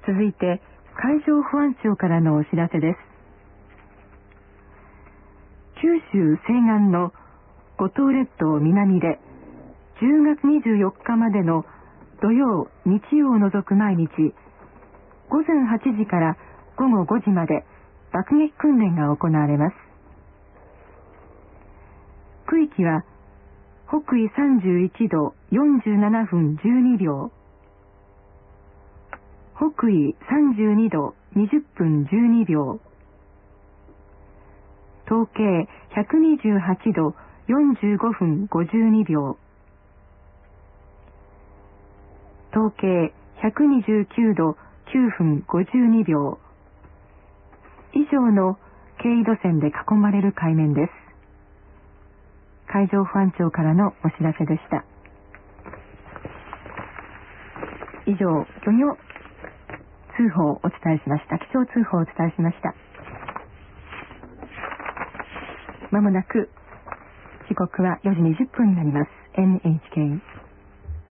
続いて海上保安庁からのお知らせです。九州西岸の五島列島南で10月24日までの土曜日曜を除く毎日午前8時から午後5時まで爆撃訓練が行われます。区域は北緯31度47分12秒、北緯32度20分12秒、東経128度45分52秒、東経129度9分52秒以上の経緯度線で囲まれる海面です。海上保安庁からのお知らせでした。以上、漁業通報をお伝えしました。気象通報をお伝えしました。まもなく時刻は4時20分になります。NHK